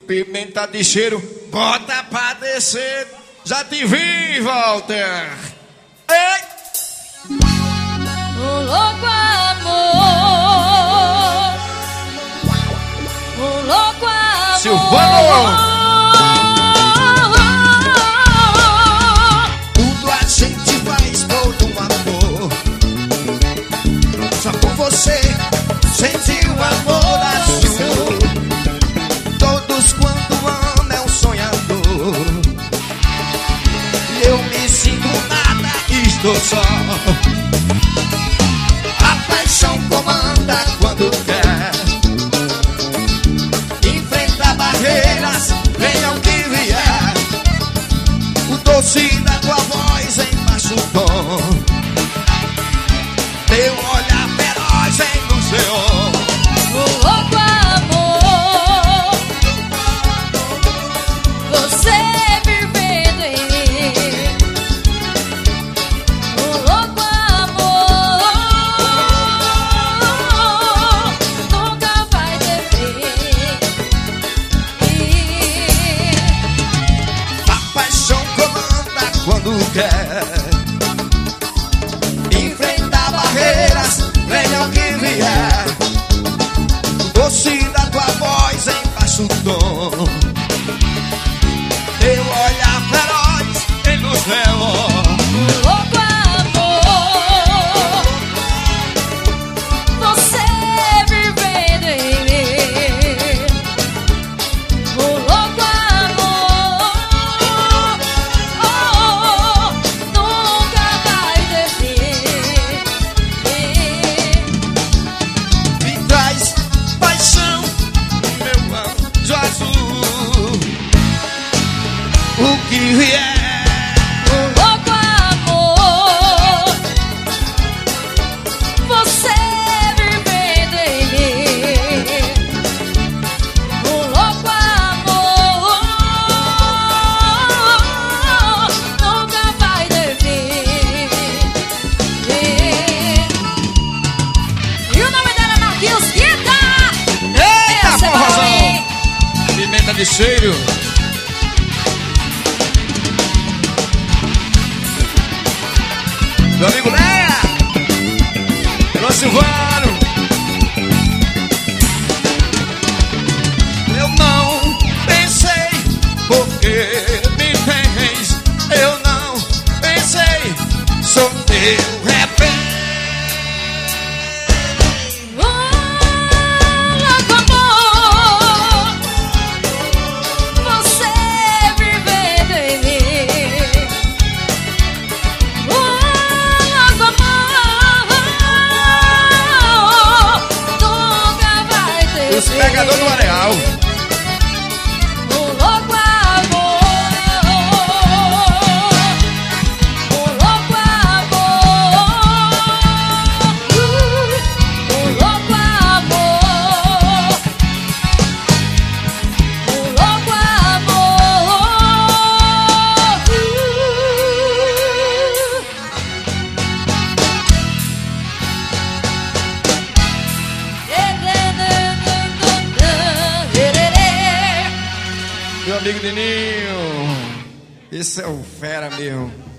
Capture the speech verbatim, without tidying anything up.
Pimenta de cheiro, bota pra descer. Já te vi, Walter. Ei! O louco amor, o louco amor, Silvano! Tudo a gente faz por um amor. Só por você senti o amor azul. Todos quando amam é um sonhador. Eu me sinto nada, estou só. A paixão comanda quando quer. Enfrenta barreiras, venham que vier. O doce da tua voz em baixo tom. Teu olhar feroz em museu. o louco amor, você vivendo em mim. O louco amor nunca vai ter fim. A paixão comanda quando quer. Enfrentar barreiras, venham que vier. O doce da tua voz em baixo tom. Teu olhar feroz em luz real. O louco amor, você vivendo em mim. O louco amor oh, nunca vai ter fim. Me traz paixão, meu anjo azul. O que vier. O louco amor, você vivendo em mim. O louco amor nunca vai ter fim. E o nome dela é Marquinhos Guita. Eita, Essa é boa, forrozão! hein? Pimenta de cheiro. Meu amigo Leia. Alô, Silvano. Eu não pensei porque me tens. Eu não pensei, sou teu refém. O louco amor, você vivendo em mim. O louco amor nunca vai ter Os pegadores do areal. O louco amor, o louco amor, o louco amor, o louco Meu amigo Nininho. Esse é o fera mesmo.